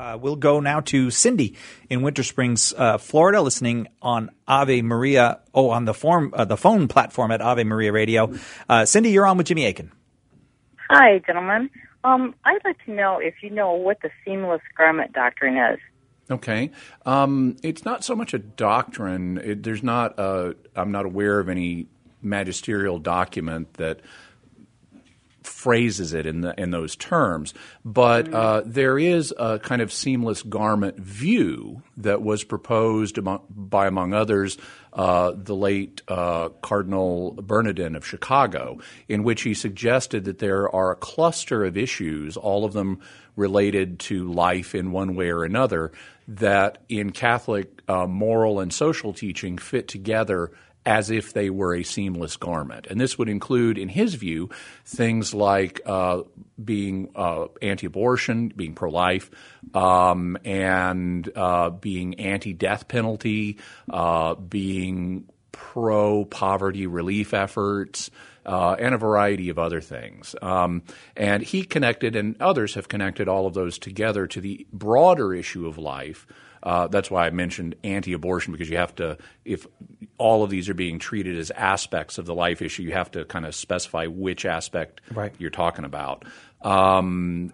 We'll go now to Cindy in Winter Springs, Florida, listening on Ave Maria. On the phone platform at Ave Maria Radio. Cindy, you're on with Jimmy Akin. Hi, gentlemen. I'd like to know if you know what the seamless garment doctrine is. Okay. It's not so much a doctrine. I'm not aware of any magisterial document that phrases it in those terms, but there is a kind of seamless garment view that was proposed by, among others, the late Cardinal Bernardin of Chicago, in which he suggested that there are a cluster of issues, all of them related to life in one way or another, that in Catholic moral and social teaching fit together as if they were a seamless garment. And this would include, in his view, things like being anti-abortion, being pro-life, and being anti-death penalty, being pro-poverty relief efforts, and a variety of other things. And he connected, and others have connected all of those together to the broader issue of life. That's why I mentioned anti-abortion, because you have to, if all of these are being treated as aspects of the life issue, you have to kind of specify which aspect you're talking about. And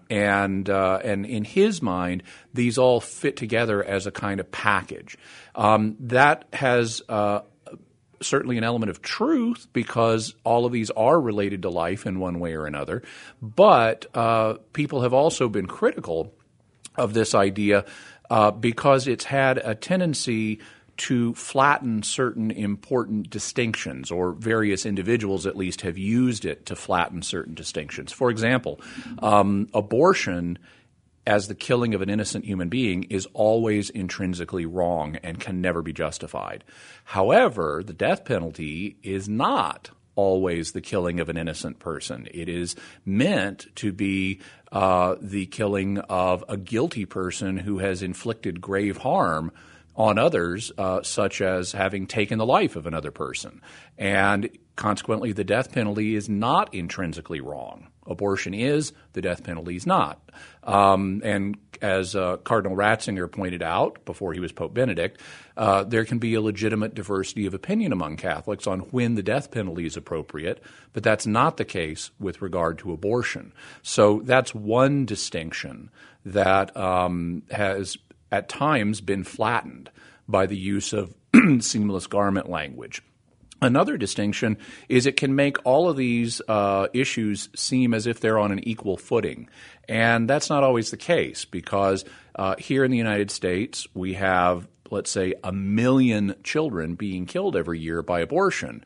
in his mind, these all fit together as a kind of package. That has certainly an element of truth, because all of these are related to life in one way or another. But people have also been critical of this idea because it's had a tendency to flatten certain important distinctions, or various individuals at least have used it to flatten certain distinctions. For example, abortion as the killing of an innocent human being is always intrinsically wrong and can never be justified. However, the death penalty is not always the killing of an innocent person. It is meant to be the killing of a guilty person who has inflicted grave harm on others, such as having taken the life of another person. And consequently, the death penalty is not intrinsically wrong. Abortion is, the death penalty is not. And as Cardinal Ratzinger pointed out before he was Pope Benedict, there can be a legitimate diversity of opinion among Catholics on when the death penalty is appropriate, but that's not the case with regard to abortion. So that's one distinction that has at times been flattened by the use of seamless garment language. Another distinction is it can make all of these issues seem as if they're on an equal footing. And that's not always the case, because here in the United States we have, let's say, 1 million children being killed every year by abortion.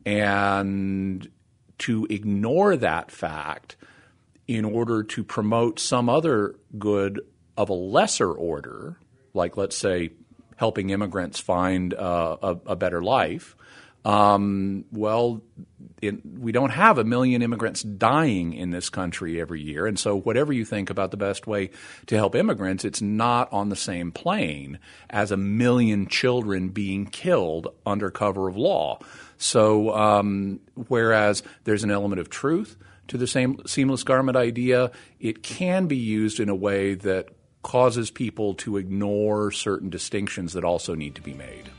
And to ignore that fact in order to promote some other good of a lesser order, like, let's say, helping immigrants find a better life, we don't have 1 million immigrants dying in this country every year. And so whatever you think about the best way to help immigrants, it's not on the same plane as 1 million children being killed under cover of law. So whereas there's an element of truth to the same seamless garment idea, it can be used in a way that causes people to ignore certain distinctions that also need to be made.